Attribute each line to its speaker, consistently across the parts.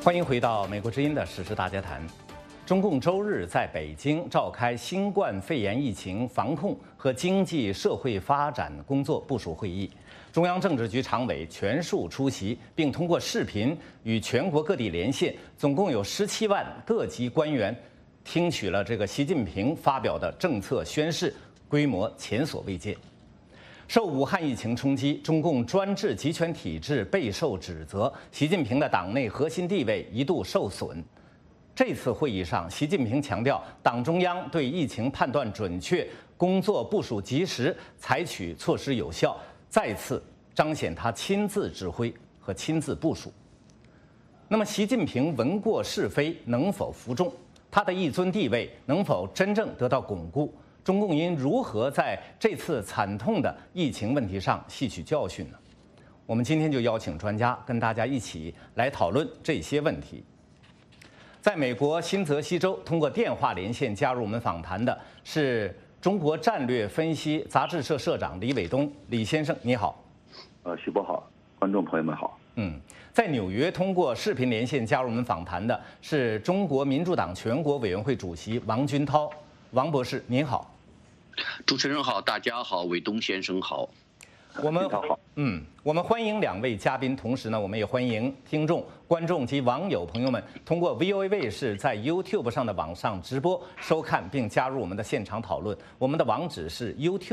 Speaker 1: 欢迎回到美国之音的时事大家谈。中共周日在北京召开新冠肺炎疫情防控和经济社会发展工作部署会议，中央政治局常委全数出席，并通过视频与全国各地连线，总共有17万各级官员听取了这个习近平发表的政策宣示，规模前所未见。受武汉疫情冲击，中共专制集权体制备受指责，习近平的党内核心地位一度受损。这次会议上，习近平强调，党中央对疫情判断准确，工作部署及时，采取措施有效，再次彰显他亲自指挥和亲自部署。那么，习近平闻过是非能否服众？他的一尊地位能否真正得到巩固？中共应如何在这次惨痛的疫情问题上吸取教训呢？我们今天就邀请专家跟大家一起来讨论这些问题。在美国新泽西州，通过电话连线加入我们访谈的是中国战略分析杂志社社长李伟东，李先生你好。
Speaker 2: 徐博好，观众朋友们好。
Speaker 1: 在纽约通过视频连线加入我们访谈的是中国民主党全国委员会主席王军涛，王博士您好。
Speaker 3: 主持人好，大家好，伟东先生好。
Speaker 1: 我们欢迎两位嘉宾，同时呢，我们也欢迎听众、观众及网友朋友们通过 VOA 卫视在 YouTube 上的网上直播收看并加入我们的现场讨论。我们的网址是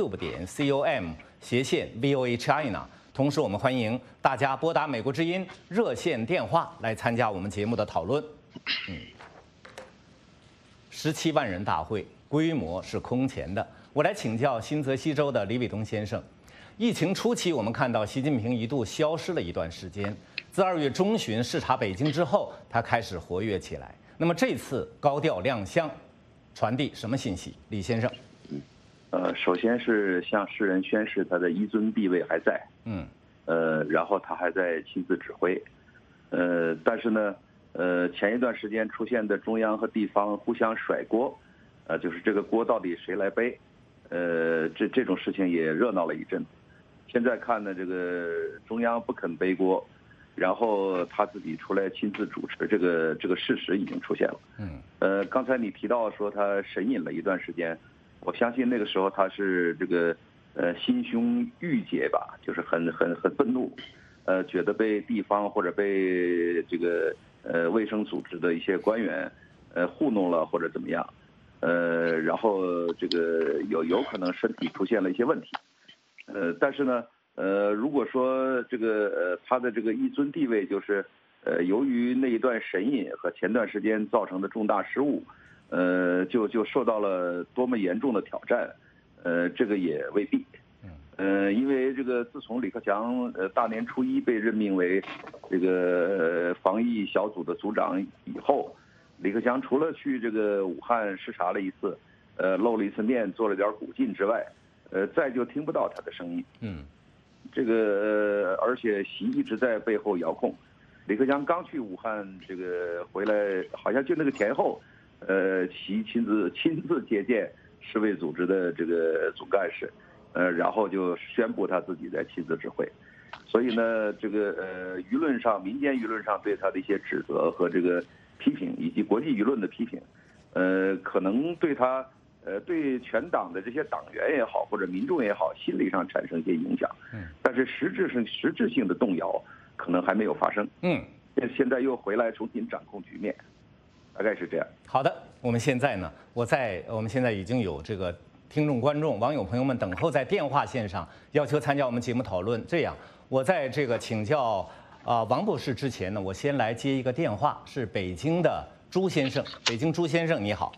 Speaker 1: youtube.com/VOA China。同时，我们欢迎大家拨打美国之音热线电话来参加我们节目的讨论。17万人大会，规模是空前的。我来请教新泽西州的李伟东先生。疫情初期，我们看到习近平一度消失了一段时间。自2月中旬视察北京之后，他开始活跃起来。那么这次高调亮相，传递什么信息？李先生。
Speaker 2: 首先是向世人宣示他的一尊地位还在。然后他还在亲自指挥。但是呢，前一段时间出现的中央和地方互相甩锅，就是这个锅到底谁来背？这种事情也热闹了一阵。现在看呢，这个中央不肯背锅，然后他自己出来亲自主持，这个事实已经出现了。刚才你提到说他神隐了一段时间，我相信那个时候他是这个心胸郁结吧，就是很愤怒，觉得被地方或者被这个卫生组织的一些官员糊弄了或者怎么样。然后这个有可能身体出现了一些问题，但是呢，如果说这个他的这个一尊地位就是由于那一段神隐和前段时间造成的重大失误，就受到了多么严重的挑战，这个也未必，因为这个自从李克强大年初一被任命为这个防疫小组的组长以后。李克强除了去这个武汉视察了一次，露了一次面，做了点鼓劲之外，再就听不到他的声音。这个而且习一直在背后遥控。李克强刚去武汉这个回来，好像就那个前后，习亲自接见世卫组织的这个总干事，然后就宣布他自己在亲自指挥。所以呢，这个舆论上、民间舆论上对他的一些指责和这个批评，以及国际舆论的批评，可能对他，对全党的这些党员也好，或者民众也好，心理上产生一些影响。但是实质性的动摇可能还没有发生。现在又回来重新掌控局面，大概是这样。
Speaker 1: 好的，我们现在呢，我们现在已经有这个听众、观众、网友朋友们等候在电话线上，要求参加我们节目讨论。这样，我在这个请教。王博士之前呢，我先来接一个电话，是北京的朱先生。北京朱先生你好。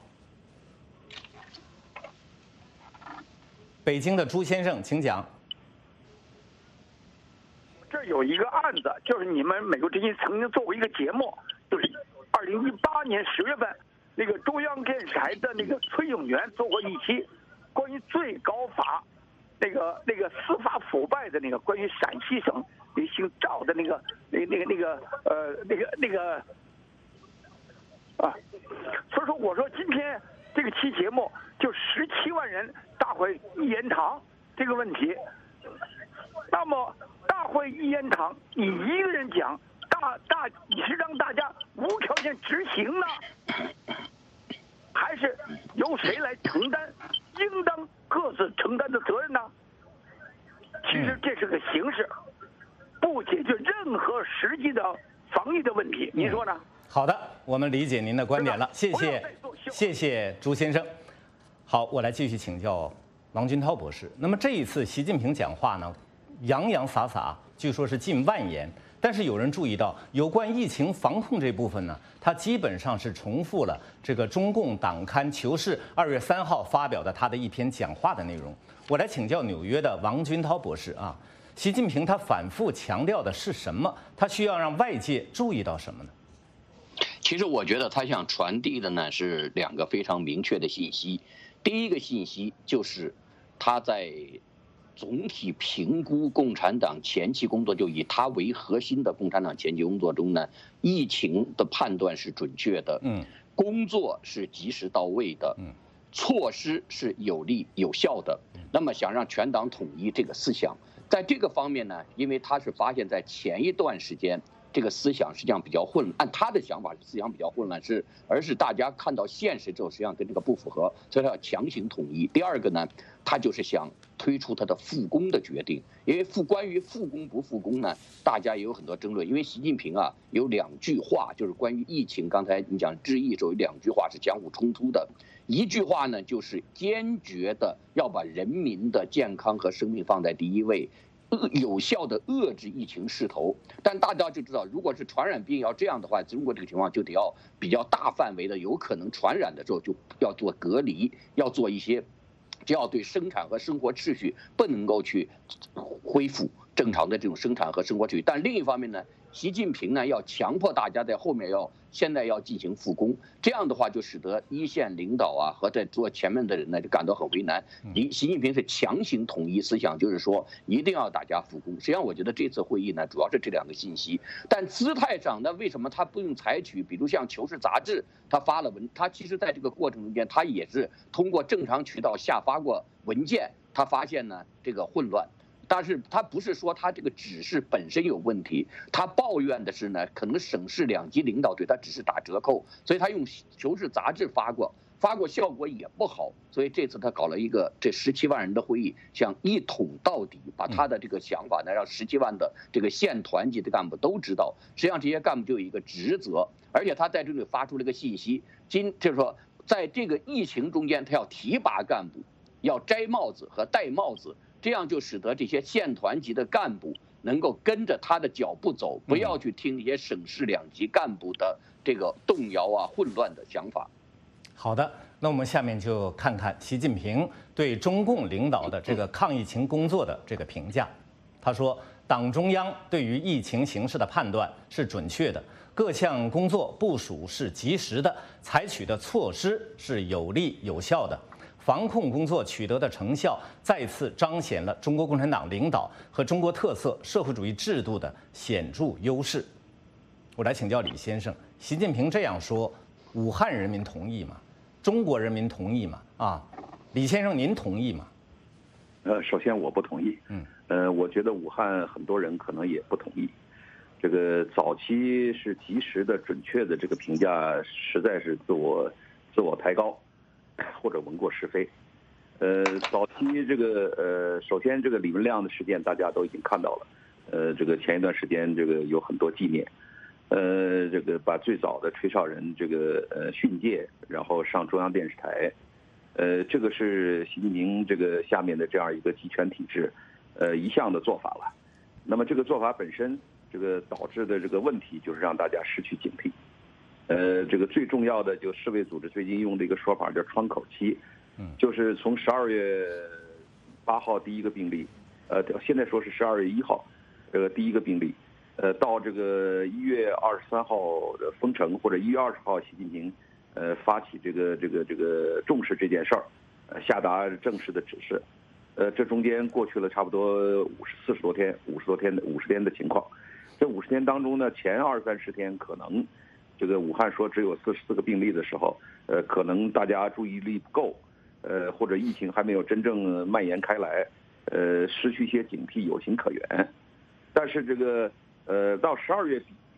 Speaker 1: 北京的朱先生，请讲。
Speaker 4: 这有一个案子，就是你们美国之音曾经做过一个节目，就是2018年10月份，那个中央电视台的那个崔永元做过一期关于最高法那个司法腐败的那个关于陕西省姓赵的那个所以说我说今天这个期节目就17万人大会一言堂这个问题，那么大会一言堂你一个人讲，你是让大家无面执行呢，还是由谁来承担应当各自承担的责任呢？其实这是个形式，不解决任何实际的防疫的问题，您说呢？
Speaker 1: 好的，我们理解您的观点了，谢谢朱先生。好，我来继续请教王军涛博士。那么这一次习近平讲话呢，洋洋洒洒，据说是近万言，但是有人注意到，有关疫情防控这部分呢，他基本上是重复了这个中共党刊《求是》2月3号发表的他的一篇讲话的内容。我来请教纽约的王军涛博士啊，习近平他反复强调的是什么？他需要让外界注意到什么呢？
Speaker 3: 其实我觉得他想传递的呢是2个非常明确的信息。第一个信息就是他在总体评估共产党前期工作，就以他为核心的共产党前期工作中呢，疫情的判断是准确的，工作是及时到位的，措施是有力有效的。那么想让全党统一这个思想，在这个方面呢，因为他是发现在前一段时间这个思想实际上比较混乱，按他的想法思想比较混乱，而是大家看到现实之后实际上跟这个不符合，所以他要强行统一。第二个呢，他就是想推出他的复工的决定，因为关于复工不复工呢，大家也有很多争论。因为习近平啊有2句话，就是关于疫情，刚才你讲致意的时候有2句话是相互冲突的。一句话呢就是坚决的要把人民的健康和生命放在第一位，有效的遏制疫情势头。但大家就知道，如果是传染病要这样的话，中国这个情况就得要比较大范围的，有可能传染的时候就要做隔离，要做一些，就要对生产和生活秩序不能够去恢复正常的这种生产和生活秩序。但另一方面呢，习近平呢要强迫大家在后面现在要进行复工，这样的话就使得一线领导啊和在做前面的人呢就感到很为难。习近平是强行统一思想，就是说一定要大家复工。实际上我觉得这次会议呢主要是这2个信息，但姿态上呢为什么他不用采取，比如像《求是》杂志他发了文，他其实在这个过程中间他也是通过正常渠道下发过文件，他发现呢这个混乱。但是他不是说他这个指示本身有问题，他抱怨的是呢，可能省市2级领导对他只是打折扣，所以他用《求是》杂志发过效果也不好，所以这次他搞了一个这17万人的会议，想一统到底，把他的这个想法呢让17万的这个县团级的干部都知道。实际上这些干部就有一个职责，而且他在这里发出了一个信息，就是说在这个疫情中间，他要提拔干部，要摘帽子和戴帽子。这样就使得这些县团级的干部能够跟着他的脚步走，不要去听那些省市2级干部的这个动摇啊、混乱的想法。
Speaker 1: 好的，那我们下面就看看习近平对中共领导的这个抗疫情工作的这个评价。他说，党中央对于疫情形势的判断是准确的，各项工作部署是及时的，采取的措施是有力有效的。防控工作取得的成效，再次彰显了中国共产党领导和中国特色社会主义制度的显著优势。我来请教李先生，习近平这样说，武汉人民同意吗？中国人民同意吗？啊，李先生您同意吗？
Speaker 2: 首先我不同意。我觉得武汉很多人可能也不同意。这个早期是及时的、准确的这个评价，实在是自我抬高。或者闻过是非，早期这个首先这个李文亮的事件大家都已经看到了，这个前一段时间这个有很多纪念，这个把最早的吹哨人这个训诫，然后上中央电视台，这个是习近平这个下面的这样一个集权体制，一向的做法了。那么这个做法本身，这个导致的这个问题就是让大家失去警惕。这个最重要的就世卫组织最近用的一个说法叫窗口期，就是从12月8号第一个病例，现在说是12月1号，这个第一个病例，到这个1月23号的封城或者1月20号习近平，发起这个重视这件事儿，下达正式的指示，这中间过去了差不多50天的情况，这50天当中呢，前20-30天可能。这个武汉说只有44个病例的时候，可能大家注意力不够，或者疫情还没有真正蔓延开来，失去一些警惕有情可原。但是这个到12月底，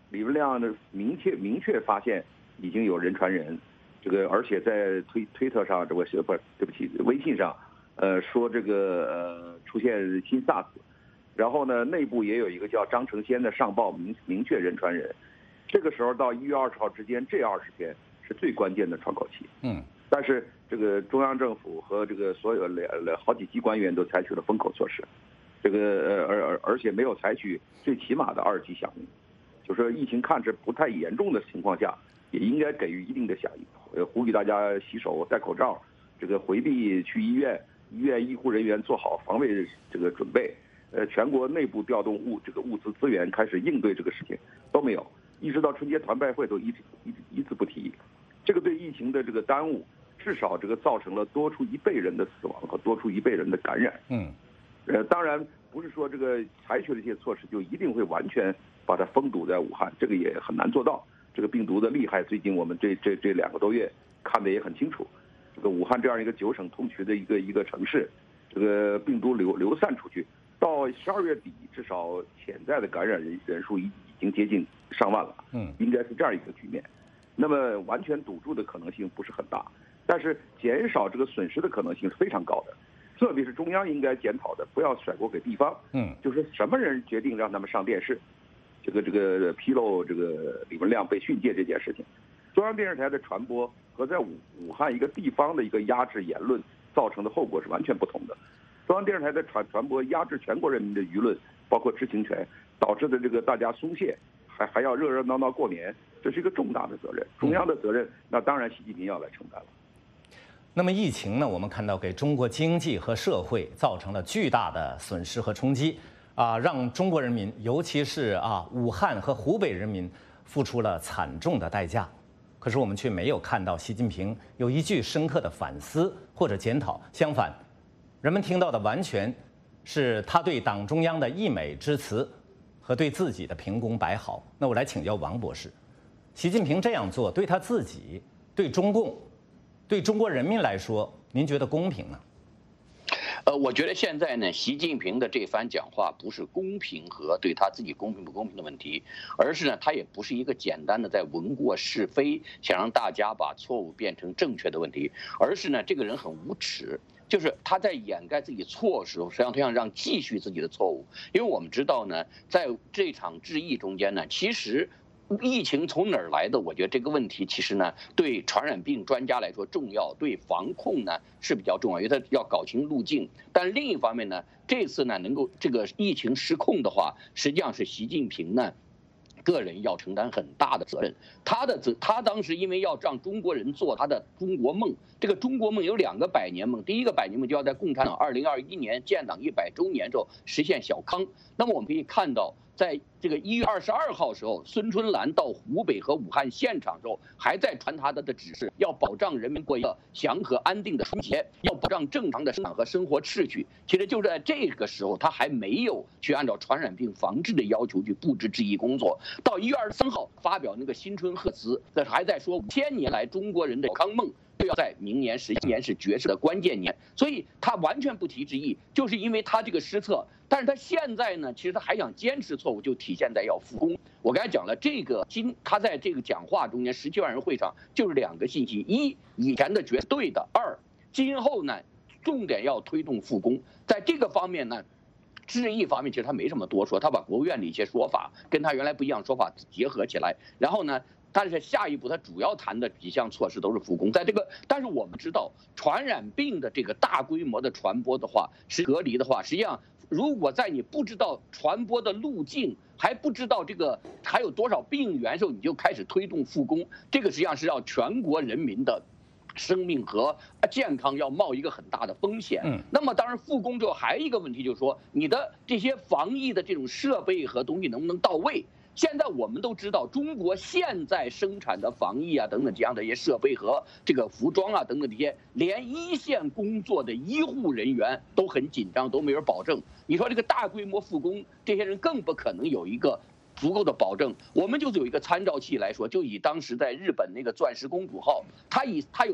Speaker 2: 李文亮的明确发现已经有人传人，而且在推特上微信上，说出现新 SARS， 然后呢内部也有一个叫张成先的上报明确人传人，这个时候到1月20号之间这20天是最关键的窗口期。但是中央政府和所有好几级官员都采取了封口措施，而且没有采取最起码的2级响应，就是说疫情看着不太严重的情况下，也应该给予一定的响应，呼吁大家洗手、戴口罩，回避去医院医护人员做好防卫准备，全国内部调动物资资源开始应对这个事情都没有，一直到春节团拜会都一字不提，这个对疫情的耽误，至少造成了多出1倍人的死亡和多出1倍人的感染。当然不是说采取了这些措施就一定会完全把它封堵在武汉，这个也很难做到。这个病毒的厉害，最近我们这2个多月看得也很清楚。武汉这样一个9省通衢的一个城市，病毒流散出去，到12月底，至少潜在的感染人数已经接近上万了。应该是这样一个局面。那么完全堵住的可能性不是很大，但是减少损失的可能性是非常高的。特别是中央应该检讨的，不要甩锅给地方。就是什么人决定让他们上电视，披露李文亮被训诫这件事情，中央电视台的传播和在武汉一个地方的一个压制言论造成的后果是完全不同的。中央电视台的传播压制全国人民的舆论，包括知情权，导致的大家松懈，还要热闹闹过年，这是一个重大的责任，中央的责任，那当然习近平要来承担了。
Speaker 1: 那么疫情呢，我们看到给中国经济和社会造成了巨大的损失和冲击，让中国人民，尤其是武汉和湖北人民付出了惨重的代价。可是我们却没有看到习近平有一句深刻的反思或者检讨，相反，人们听到的完全是他对党中央的溢美之词和对自己的评功摆好。那我来请教王博士，习近平这样做对他自己、对中共、对中国人民来说，您觉得公平呢？
Speaker 3: 我觉得现在呢，习近平的这番讲话不是公平和对他自己公平不公平的问题，而是呢，他也不是一个简单的在闻过是非，想让大家把错误变成正确的问题，而是呢，这个人很无耻。就是他在掩盖自己错误时候，实际上他想让继续自己的错误。因为我们知道呢，在这场治疫中间呢，其实疫情从哪儿来的？我觉得这个问题其实呢，对传染病专家来说重要，对防控呢是比较重要，因为他要搞清路径。但另一方面呢，这次呢能够这个疫情失控的话，实际上是习近平呢个人要承担很大的责任。他当时因为要让中国人做他的中国梦，这个中国梦有2个百年梦，第一个百年梦就要在共产党2021年建党100周年时候实现小康。那么我们可以看到，在这个1月22号时候，孙春兰到湖北和武汉现场时候，还在传他的指示，要保障人民过一个祥和安定的春节，要保障正常的生产和生活秩序。其实就在这个时候，他还没有去按照传染病防治的要求去布置治疫工作。到1月23号发表那个新春贺词，还在说5000年来中国人的小康梦就要在明年11年是决胜的关键年，所以他完全不提治疫，就是因为他这个失策。但是他现在呢，其实他还想坚持错误，就体现在要复工。我刚才讲了，他在这个讲话中间17万人会上就是2个信息：一，以前的决定是对的；二，今后呢，重点要推动复工。在这个方面呢，治疫方面其实他没什么多说，他把国务院的一些说法跟他原来不一样说法结合起来，然后呢，但是下一步他主要谈的几项措施都是复工。但是我们知道，传染病的这个大规模的传播的话，是隔离的话，实际上如果在你不知道传播的路径，还不知道这个还有多少病源时候，你就开始推动复工，这个实际上是让全国人民的生命和健康要冒一个很大的风险。那么当然复工之后还有一个问题就是说，你的这些防疫的这种设备和东西能不能到位？现在我们都知道，中国现在生产的防疫等等这样的一些设备和这个服装等等这些，连一线工作的医护人员都很紧张，都没有保证。你说这个大规模复工，这些人更不可能有一个足够的保证。我们就是有一个参照器来说，就以当时在日本那个钻石公主号，它有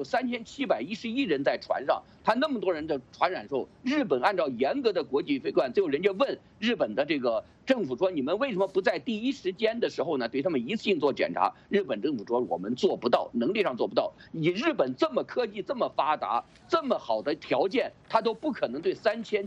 Speaker 3: 3711人在船上，它那么多人的传染时候，日本按照严格的国际规范，最后人家问日本的这个政府说，你们为什么不在第一时间的时候呢，对他们一次性做检查？日本政府说我们做不到，能力上做不到。以日本这么科技这么发达、这么好的条件，他都不可能对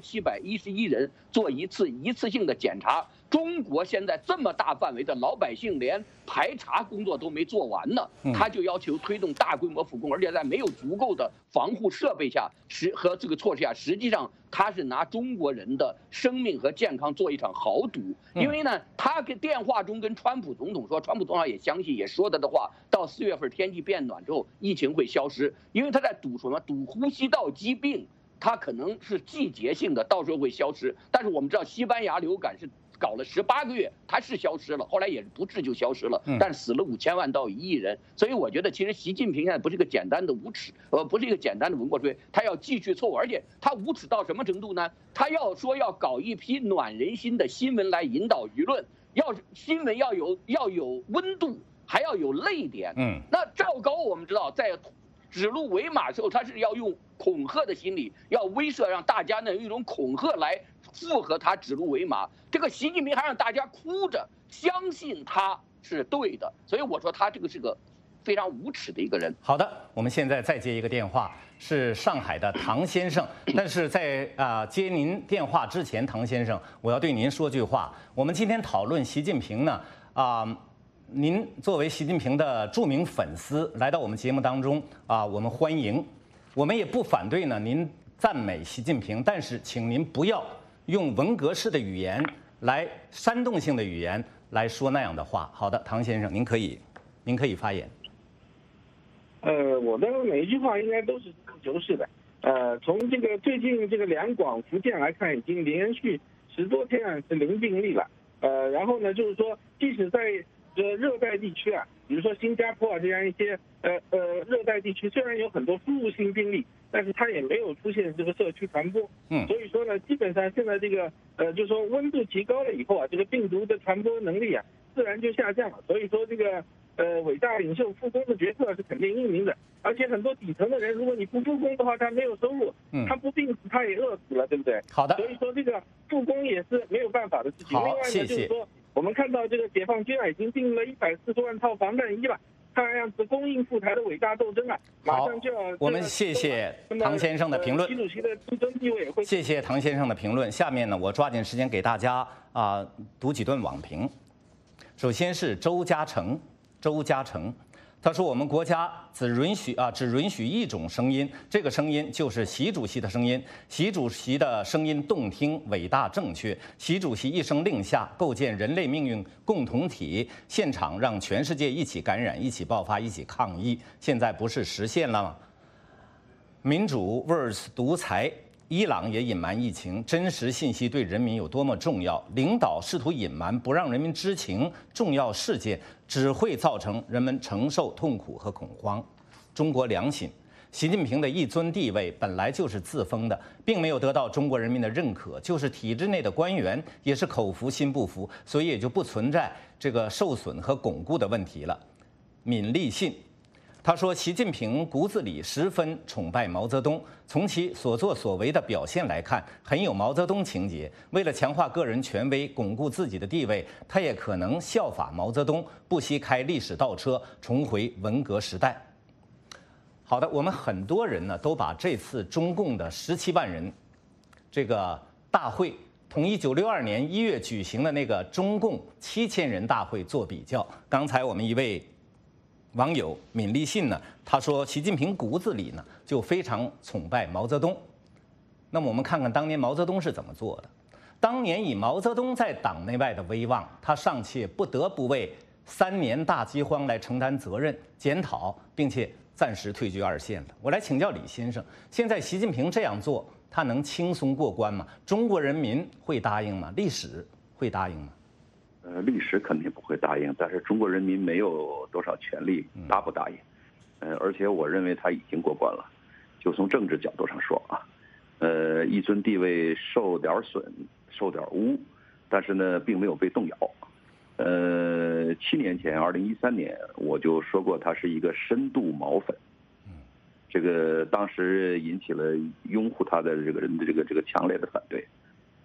Speaker 3: 3711人做一次性的检查。中国现在这么大范围的老百姓连排查工作都没做完呢，他就要求推动大规模复工，而且在没有足够的防护设备下和这个措施下，实际上他是拿中国人的生命和健康做一场豪赌。因为呢，他跟电话中跟川普总统说，川普总统也相信，也说他的话，到4月份天气变暖之后，疫情会消失，因为他在赌什么？赌呼吸道疾病，它可能是季节性的，到时候会消失。但是我们知道，西班牙流感是搞了18个月，它是消失了，后来也不治就消失了，但是死了5000万到1亿人。所以我觉得，其实习近平现在不是一个简单的无耻，不是一个简单的文过吹，他要继续错误，而且他无耻到什么程度呢？他要说要搞一批暖人心的新闻来引导舆论，新闻要有温度，还要有泪点。那赵高我们知道在指鹿为马的时候，他是要用恐吓的心理，要威慑，让大家呢用一种恐吓来附和他指鹿为马。这个习近平还让大家哭着相信他是对的，所以我说他这个是个非常无耻的一个人。
Speaker 1: 好的，我们现在再接一个电话，是上海的唐先生。但是在接您电话之前，唐先生，我要对您说句话。我们今天讨论习近平呢，您作为习近平的著名粉丝来到我们节目当中我们欢迎，我们也不反对呢您赞美习近平，但是请您不要用文革式的语言来煽动性的语言来说那样的话。好的，唐先生，您可以发言。
Speaker 5: 我的每一句话应该都是实事求是的。从这个最近这个两广福建来看，已经连续10多天是零病例了。然后呢，就是说，即使在热带地区比如说新加坡这样一些热带地区，虽然有很多输入性病例，但是它也没有出现这个社区传播。所以说呢，基本上现在这个就是说温度提高了以后这个病毒的传播能力自然就下降了。所以说这个伟大领袖复工的决策是肯定英明的。而且很多底层的人，如果你不复工的话，他没有收入，他不病死他也饿死了，对不对？
Speaker 1: 好的。
Speaker 5: 所以说这个复工也是没有办法的事情。另外呢，就是说我们看到这个解放军已经订了140万套防弹衣了，看样子供应赴台的伟大斗争马上就要。
Speaker 1: 我们谢谢唐先生的评论。
Speaker 5: 习主席的竞争地位也会。
Speaker 1: 谢谢唐先生的评论。下面呢，我抓紧时间给大家读几段网评。首先是周嘉诚，他说：“我们国家只允许一种声音，这个声音就是习主席的声音。习主席的声音动听、伟大、正确。习主席一声令下，构建人类命运共同体，现场让全世界一起感染、一起爆发、一起抗疫。现在不是实现了吗？民主 vs 独裁。”伊朗也隐瞒疫情，真实信息对人民有多么重要？领导试图隐瞒，不让人民知情重要事件，只会造成人们承受痛苦和恐慌。中国良心，习近平的一尊地位本来就是自封的，并没有得到中国人民的认可，就是体制内的官员也是口服心不服，所以也就不存在这个受损和巩固的问题了。闵立信。他说，习近平骨子里十分崇拜毛泽东，从其所作所为的表现来看，很有毛泽东情节。为了强化个人权威，巩固自己的地位，他也可能效法毛泽东，不惜开历史倒车，重回文革时代。好的，我们很多人呢都把这次中共的17万人这个大会同1962年1月举行的那个中共7000人大会做比较。刚才我们一位网友闵立信呢，他说习近平骨子里呢就非常崇拜毛泽东。那么我们看看当年毛泽东是怎么做的。当年以毛泽东在党内外的威望，他尚且不得不为3年大饥荒来承担责任、检讨，并且暂时退居2线了。我来请教李先生，现在习近平这样做，他能轻松过关吗？中国人民会答应吗？历史会答应吗？
Speaker 2: 历史肯定不会答应，但是中国人民没有多少权利答不答应。而且我认为他已经过关了。就从政治角度上说一尊地位受点损、受点污，但是呢，并没有被动摇。7年前，2013年，我就说过他是一个深度毛粉。这个当时引起了拥护他的这个人的这个强烈的反对。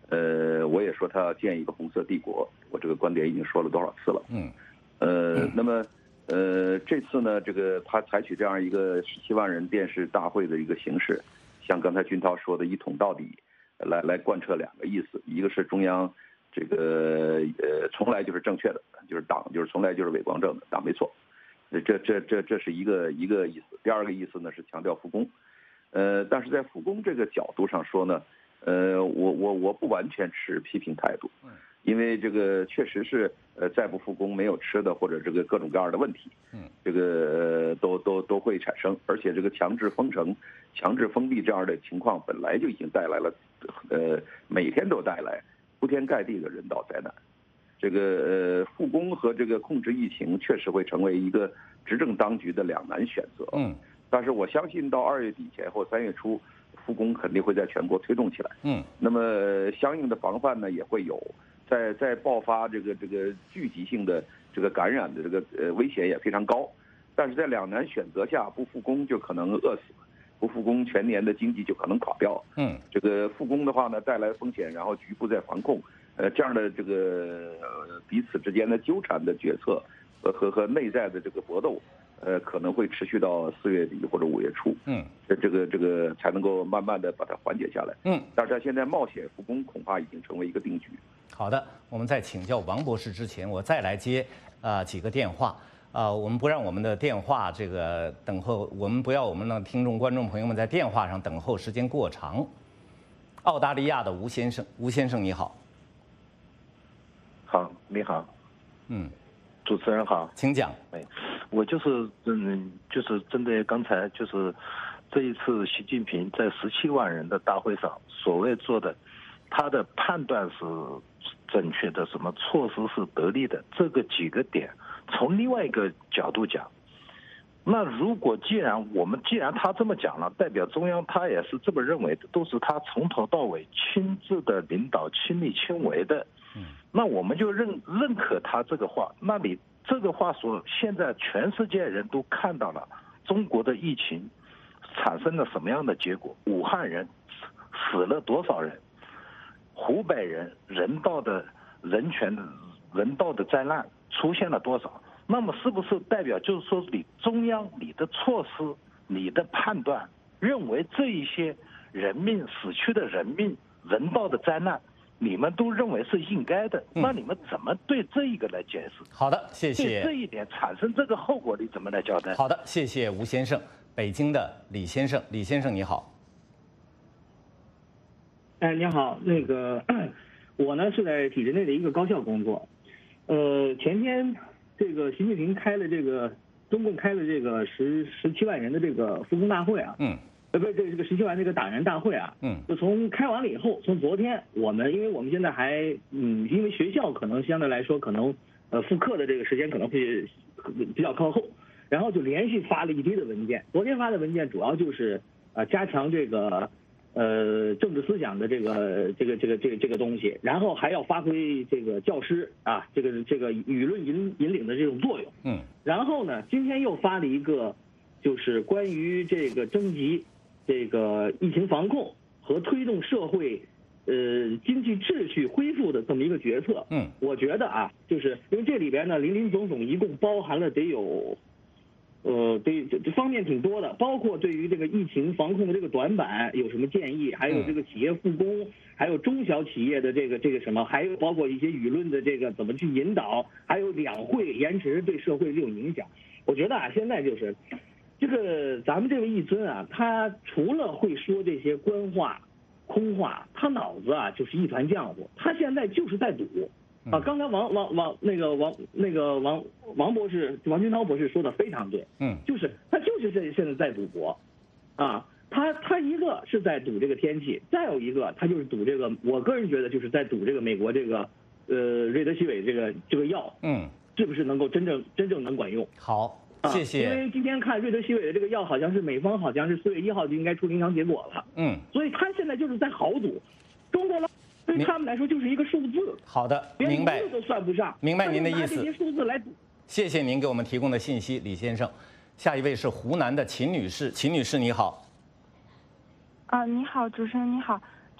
Speaker 2: 我也说他要建一个红色帝国，我这个观点已经说了多少次了。那么这次呢，这个他采取这样一个17万人电视大会的一个形式，像刚才军涛说的一统到底，来贯彻2个意思，一个是中央这个从来就是正确的，就是党就是从来就是伟光正的，党没错，这是一个意思。第2个意思呢是强调复工，但是在复工这个角度上说呢，我不完全持批评态度，因为这个确实是再不复工没有吃的，或者这个各种各样的问题，这个都会产生，而且这个强制封城、强制封闭这样的情况本来就已经带来了，每天都带来铺天盖地的人道灾难。这个复工和这个控制疫情确实会成为一个执政当局的2难选择。但是我相信到2月底前后3月初，复工肯定会在全国推动起来。那么相应的防范呢也会有，在爆发这个聚集性的这个感染的这个危险也非常高。但是在2难选择下，不复工就可能饿死，不复工全年的经济就可能垮掉。这个复工的话呢带来风险，然后局部再防控。这样的这个彼此之间的纠缠的决策和内在的这个搏斗，可能会持续到4月底或者5月初。这个才能够慢慢的把它缓解下来。但是他现在冒险复工恐怕已经成为一个定局。
Speaker 1: 好的，我们在请教王博士之前，我再来接几个电话。我们不让我们的电话这个等候，我们不要我们的听众观众朋友们在电话上等候时间过长。澳大利亚的吴先生你好。
Speaker 6: 好，你好，主持人好，
Speaker 1: 请讲。
Speaker 6: 我就是针对刚才就是这一次习近平在17万人的大会上所谓做的，他的判断是正确的，什么措施是得力的，这个几个点，从另外一个角度讲，那如果既然他这么讲了，代表中央他也是这么认为的，都是他从头到尾亲自的领导，亲力亲为的。那我们就认可他这个话。那你这个话说，现在全世界人都看到了中国的疫情产生了什么样的结果，武汉人死了多少人，湖北人人道的灾难出现了多少？那么是不是代表就是说，你中央你的措施、你的判断，认为这一些死去的人命、人道的灾难，你们都认为是应该的？那你们怎么对这一个来解释？
Speaker 1: 好的，谢谢。
Speaker 6: 对这一点产生这个后果，你怎么来交代？
Speaker 1: 好的，谢谢吴先生。北京的李先生，李先生你好。
Speaker 7: 你好，我呢是在体制内的一个高校工作。前天这个习近平中共开了这个17万人的这个复工大会啊。这个17万这个党员大会啊，就从开完了以后，从昨天因为我们现在还因为学校可能相对来说可能复课的这个时间可能会比较靠后，然后就连续发了一堆的文件。昨天发的文件主要就是加强这个政治思想的这个东西，然后还要发挥这个教师啊这个舆论引领的这种作用。然后呢，今天又发了一个就是关于这个征集这个疫情防控和推动社会经济秩序恢复的这么一个决策。我觉得啊，就是因为这里边呢林林总总一共包含了得有这方面挺多的，包括对于这个疫情防控的这个短板有什么建议，还有这个企业复工，还有中小企业的这个什么，还有包括一些舆论的这个怎么去引导，还有两会延迟对社会这种影响。我觉得啊，现在就是这个咱们这位一尊啊，他除了会说这些官话、空话，他脑子啊就是一团浆糊，他现在就是在赌。刚才王博士、王军涛博士说的非常对，就是他就是现在在赌博，他一个是在赌这个天气，再有一个他就是赌这个，我个人觉得就是在赌这个美国这个瑞德西韦这个药，是不是能够真正能管用？
Speaker 1: 好，谢谢。
Speaker 7: 因为今天看瑞德西韦的这个药，好像是美方好像是4月1号就应该出临床结果了，所以他现在就是在豪赌，中国对他们来说就是一个数字。
Speaker 1: 好的，明白，
Speaker 7: 连都算不上。
Speaker 1: 明白您的意思。
Speaker 7: 拿这些数字来赌。
Speaker 1: 谢谢您给我们提供的信息，李先生。下一位是湖南的秦女士，秦女士你好。
Speaker 8: 你好，主持人你好。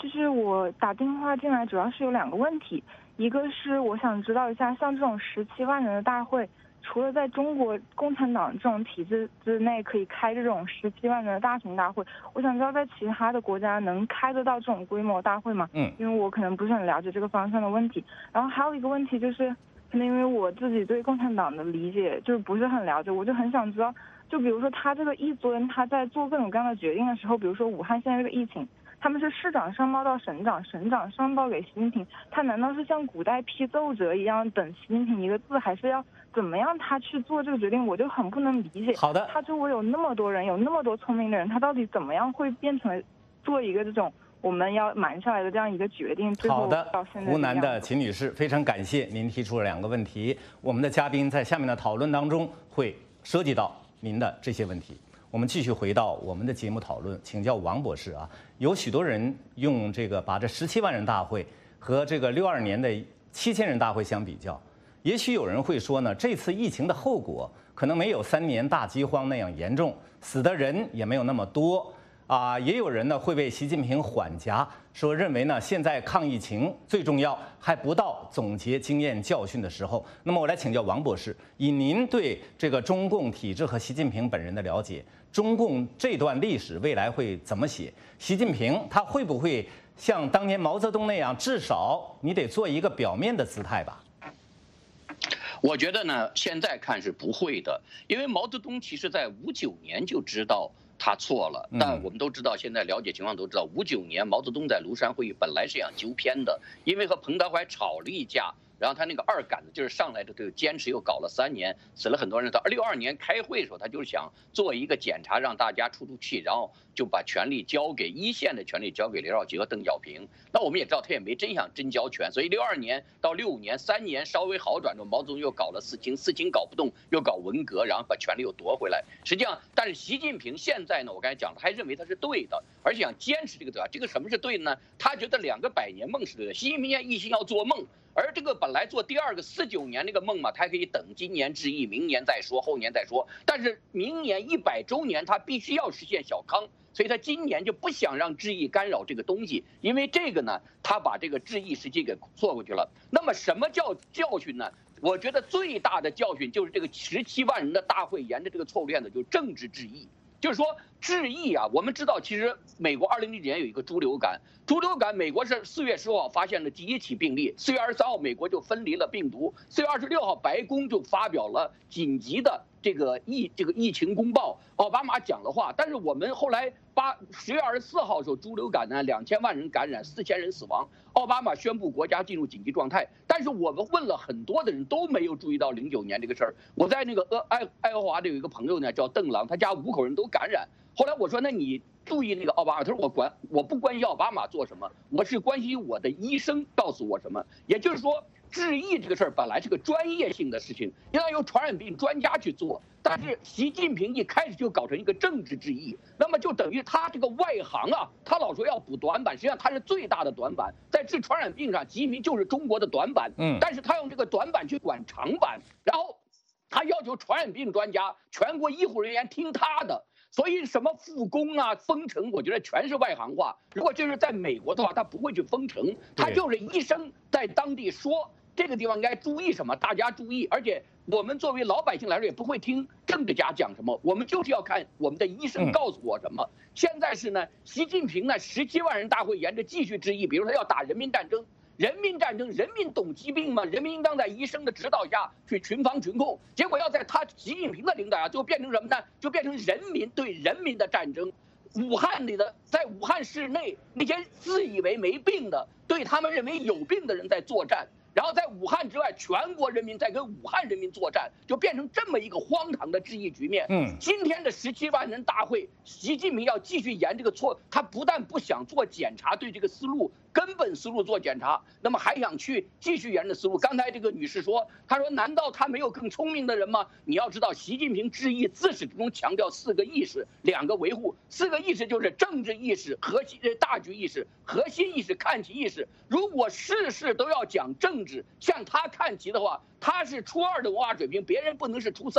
Speaker 8: 就是我打电话进来主要是有2个问题，一个是我想知道一下，像这种17万人的大会，除了在中国共产党这种体制之内可以开这种17万人的大型大会，我想知道在其他的国家能开得到这种规模大会吗？因为我可能不是很了解这个方向的问题。然后还有一个问题就是，可能因为我自己对共产党的理解就是不是很了解，我就很想知道，就比如说他这个一尊他在做各种各样的决定的时候，比如说武汉现在这个疫情，他们是市长上报到省长，省长上报给习近平，他难道是像古代批奏折一样等习近平一个字，还是要怎么样他去做这个决定？我就很不能理解。
Speaker 1: 好的，
Speaker 8: 他周围有那么多人，有那么多聪明的人，他到底怎么样会变成做一个这种我们要瞒下来的这样一个决定？
Speaker 1: 好的，
Speaker 8: 到现在
Speaker 1: 湖南的秦女士，非常感谢您提出了2个问题，我们的嘉宾在下面的讨论当中会涉及到您的这些问题。我们继续回到我们的节目讨论，请教王博士啊，有许多人用这个把这17万人大会和这个62年的7000人大会相比较，也许有人会说呢，这次疫情的后果可能没有3年大饥荒那样严重，死的人也没有那么多啊。也有人呢会为习近平缓颊，说认为呢现在抗疫情最重要，还不到总结经验教训的时候。那么我来请教王博士，以您对这个中共体制和习近平本人的了解，中共这段历史未来会怎么写？习近平他会不会像当年毛泽东那样，至少你得做一个表面的姿态吧？
Speaker 3: 我觉得呢，现在看是不会的，因为毛泽东其实在59年就知道他错了，但我们都知道，现在了解情况都知道，59年毛泽东在庐山会议本来是想纠偏的，因为和彭德怀吵了一架。然后他那个二杆子就是上来就坚持又搞了3年，死了很多人。到62年开会的时候，他就是想做一个检查，让大家出气，然后就把权力交给一线的权力交给刘少奇和邓小平。那我们也知道他也没真想真交权，所以62年到65年3年稍微好转之后，毛泽东又搞了4清，4清搞不动又搞文革，然后把权力又夺回来。实际上，但是习近平现在呢，我刚才讲了，还认为他是对的，而且想坚持这个对吧？这个什么是对的呢？他觉得2个100年梦是对的。习近平现在一心要做梦。而这个本来做第2个49年那个梦嘛，他可以等今年致意，明年再说，后年再说。但是明年100周年，他必须要实现小康，所以他今年就不想让致意干扰这个东西，因为这个呢，他把这个致意时期给错过去了。那么什么叫教训呢？我觉得最大的教训就是这个17万人的大会沿着这个错误链子，就是政治致意。就是说致意啊，我们知道其实美国2000年有一个猪流感，美国是4月15号发现了第1起病例，4月23号美国就分离了病毒，4月26号白宫就发表了紧急的这个疫情公报，奥巴马讲了话，但是我们后来10月24号的时候，猪流感呢2000万人感染，4000人死亡，奥巴马宣布国家进入紧急状态。但是我们问了很多的人都没有注意到09年这个事儿。我在那个爱荷华的有一个朋友呢叫邓朗，他家5口人都感染。后来我说那你注意那个奥巴马，他说我不关心奥巴马做什么，我是关心我的医生告诉我什么。也就是说，致意这个事儿本来是个专业性的事情，应该由传染病专家去做。但是习近平一开始就搞成一个政治致意，那么就等于他这个外行啊，他老说要补短板，实际上他是最大的短板，在治传染病上，习近平就是中国的短板。但是他用这个短板去管长板，然后他要求传染病专家、全国医护人员听他的。所以什么复工啊、封城，我觉得全是外行话。如果这是在美国的话，他不会去封城，他就是医生在当地说这个地方应该注意什么，大家注意。而且我们作为老百姓来说，也不会听政治家讲什么，我们就是要看我们的医生告诉我什么。现在是呢，习近平呢17万人大会沿着继续致意，比如说他要打人民战争。人民战争，人民懂疾病吗？人民应当在医生的指导下去群防群控。结果要在他习近平的领导下，就变成什么呢？就变成人民对人民的战争。武汉里的，在武汉市内那些自以为没病的，对他们认为有病的人在作战。然后在武汉之外，全国人民在跟武汉人民作战，就变成这么一个荒唐的致意局面。今天的17万人大会，习近平要继续沿这个错，他不但不想做检查，对这个思路根本思路做检查，那么还想去继续沿着思路。刚才这个女士说，她说难道他没有更聪明的人吗？你要知道，习近平致意自始至终强调4个意识，2个维护。4个意识就是政治意识、核心大局意识、核心意识、看齐意识。如果事事都要讲政治，向他看齐的话，他是初2的文化水平，别人不能是初3。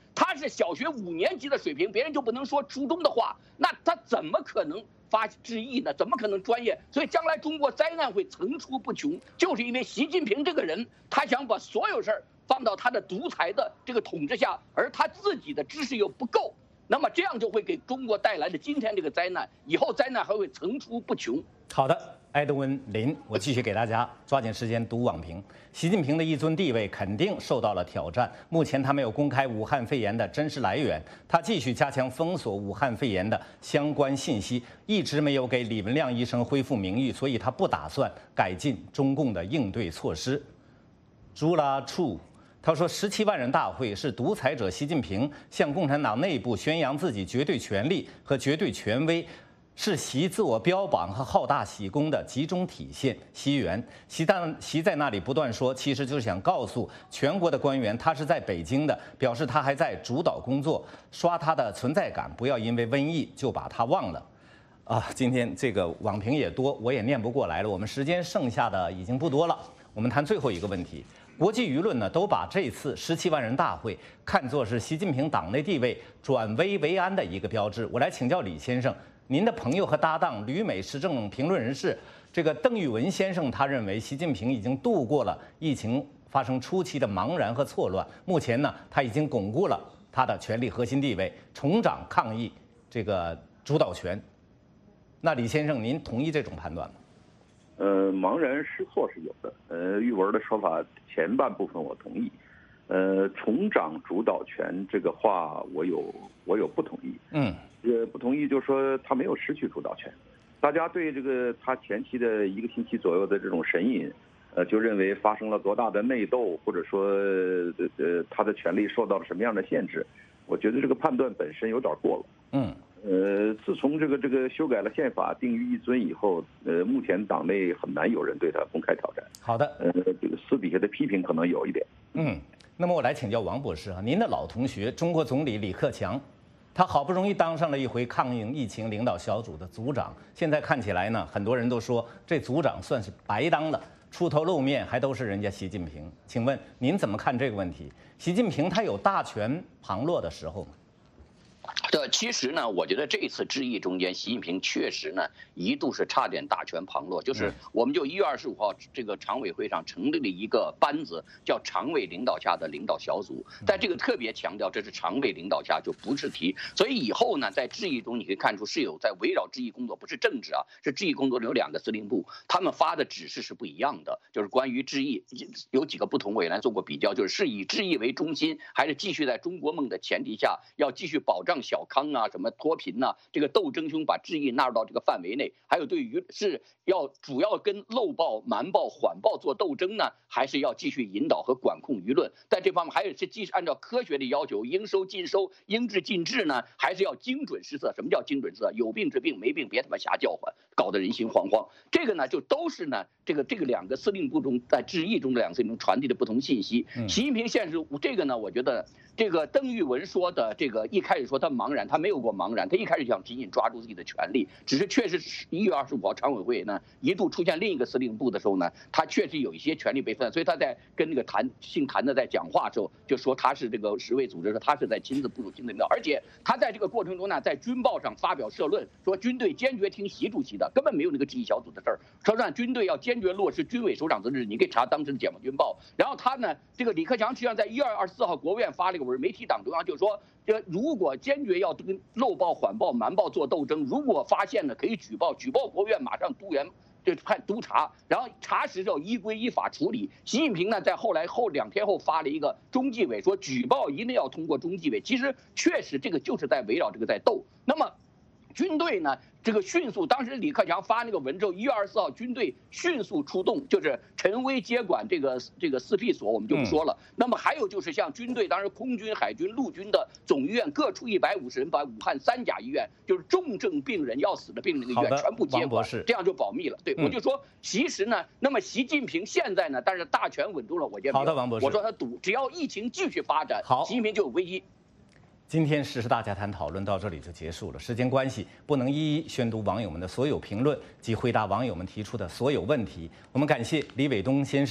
Speaker 3: 他是小学5年级的水平，别人就不能说初中的话，那他怎么可能发质疑呢？怎么可能专业？所以将来中国灾难会层出不穷，就是因为习近平这个人，他想把所有事儿放到他的独裁的这个统治下，而他自己的知识又不够，那么这样就会给中国带来的今天这个灾难，以后灾难还会层出不穷。
Speaker 1: 好的，埃德温·林，我继续给大家抓紧时间读网评。习近平的一尊地位肯定受到了挑战。目前他没有公开武汉肺炎的真实来源，他继续加强封锁武汉肺炎的相关信息，一直没有给李文亮医生恢复名誉，所以他不打算改进中共的应对措施。朱拉处。他说：“17万人大会是独裁者习近平向共产党内部宣扬自己绝对权力和绝对权威，是习自我标榜和好大喜功的集中体现。习在那里不断说，其实就是想告诉全国的官员，他是在北京的，表示他还在主导工作，刷他的存在感，不要因为瘟疫就把他忘了。”今天这个网评也多，我也念不过来了。我们时间剩下的已经不多了，我们谈最后一个问题。国际舆论呢，都把这次17万人大会看作是习近平党内地位转危为安的一个标志。我来请教李先生，您的朋友和搭档旅美时政评论人士这个邓玉文先生，他认为习近平已经度过了疫情发生初期的茫然和错乱，目前呢，他已经巩固了他的权力核心地位，重掌抗疫这个主导权。那李先生，您同意这种判断吗？
Speaker 2: 茫然失措是有的。玉文的说法前半部分我同意。重掌主导权这个话我有不同意。不同意就是说他没有失去主导权。大家对这个他前期的1个星期左右的这种神隐，就认为发生了多大的内斗，或者说他的权力受到了什么样的限制，我觉得这个判断本身有点过了。自从这个修改了宪法定于一尊以后，目前党内很难有人对他公开挑战。
Speaker 1: 好的，
Speaker 2: 这个私底下的批评可能有一点。
Speaker 1: 那么我来请教王博士您的老同学中国总理李克强，他好不容易当上了一回抗疫疫情领导小组的组长，现在看起来呢，很多人都说这组长算是白当了，出头露面还都是人家习近平。请问您怎么看这个问题？习近平他有大权旁落的时候吗？
Speaker 3: 其实呢，我觉得这次质疑中间，习近平确实呢一度是差点大权旁落。就是我们就1月25号这个常委会上成立了一个班子，叫常委领导下的领导小组，在这个特别强调这是常委领导下，就不是提。所以以后呢，在质疑中你可以看出是有在围绕质疑工作，不是政治啊，是质疑工作有2个司令部，他们发的指示是不一样的。就是关于质疑有几个不同，我原来做过比较，就是以质疑为中心，还是继续在中国梦的前提下，要继续保障小康啊，什么脱贫呐，这个斗争中把质疑纳入到这个范围内，还有对于是要主要跟漏报、瞒报、缓报做斗争呢，还是要继续引导和管控舆论？在这方面，还有是继续按照科学的要求，应收尽收，应治尽治呢，还是要精准施策？什么叫精准施策？有病治病，没病别他妈瞎叫唤，搞得人心惶惶。这个呢，就都是呢，这个2个司令部中在质疑中的2个司令部传递的不同信息。习近平现实这个呢，我觉得这个邓玉文说的这个一开始说他茫然，他没有过茫然，他一开始想紧紧抓住自己的权利，只是确实1月25号常委会呢一度出现另一个司令部的时候呢，他确实有一些权力被分散，所以他在跟那个姓谭的在讲话的时候就说他是这个世卫组织，说他是在亲自部署亲自领导，而且他在这个过程中呢，在军报上发表社论，说军队坚决听习主席的，根本没有那个质疑小组的事儿，说让军队要坚决落实军委首长责任，你可以查当时的解放军报。然后他呢，这个李克强实际上在1月24号国务院发了一个文，媒体党中央就说，如果坚决要跟漏报、缓报、瞒报做斗争，如果发现呢可以举报国务院马上派督查，然后查实之后依规依法处理。习近平呢在2天后发了一个中纪委，说举报一定要通过中纪委。其实确实这个就是在围绕这个在斗。那么军队呢，这个迅速，当时李克强发那个文之后，1月24号军队迅速出动，就是陈薇接管这个4P 所，我们就不说了。那么还有就是像军队，当时空军、海军、陆军的总医院各出150人，把武汉3甲医院就是重症病人要死的病人的医院全部接管，这样就保密了。对，我就说，其实呢，那么习近平现在呢，但是大权稳住了，我觉得
Speaker 1: 好的，王博士，
Speaker 3: 我说他赌，只要疫情继续发展，习近平就有危机。
Speaker 1: 今天时事大家谈讨论到这里就结束了，时间关系不能一一宣读网友们的所有评论及回答网友们提出的所有问题。我们感谢李伟东先生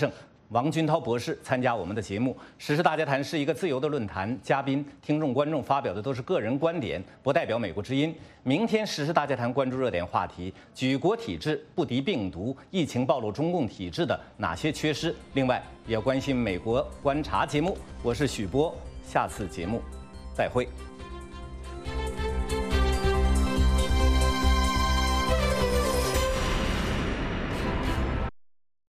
Speaker 1: 王军涛博士参加我们的节目。时事大家谈是一个自由的论坛，嘉宾、听众、观众发表的都是个人观点，不代表美国之音。明天时事大家谈关注热点话题：举国体制不敌病毒，疫情暴露中共体制的哪些缺失？另外也要关心美国观察节目。我是许波，下次节目再会。